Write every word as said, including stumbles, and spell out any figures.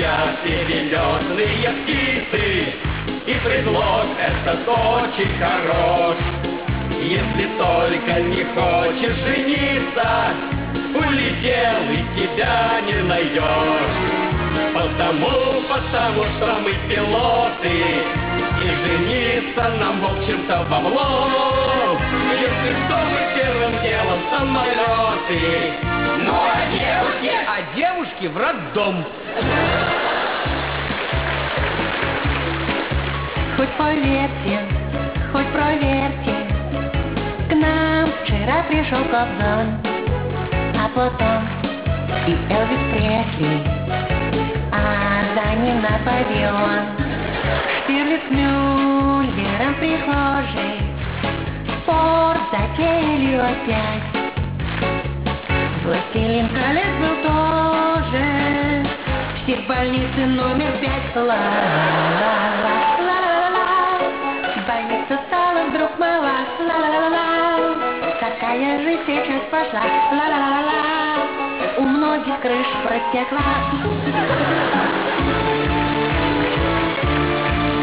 кричат перелетные птицы, и предлог этот очень хорош. Если только не хочешь жениться, улетел и тебя не найдешь. Потому, потому что мы пилоты, и жениться нам, в общем-то, в облом. Если что, мы первым делом самолеты. Ну а девушки? А девушки в роддом. Хоть поверьте, хоть проверьте, к нам вчера пришел Кобзон, а потом и Элвис Пресли, а за ним Наполеон. Штирлиц с Мюллером в прихожей спор затеяли опять. Властелин колец был тоже в психбольнице номер пять. Ла-ла-ла-ла-ла-ла-ла. Больница стала вдруг мала. Ла-ла-ла-ла. Такая жизнь сейчас пошла. Ла-ла-ла-ла. У многих крыш протекла.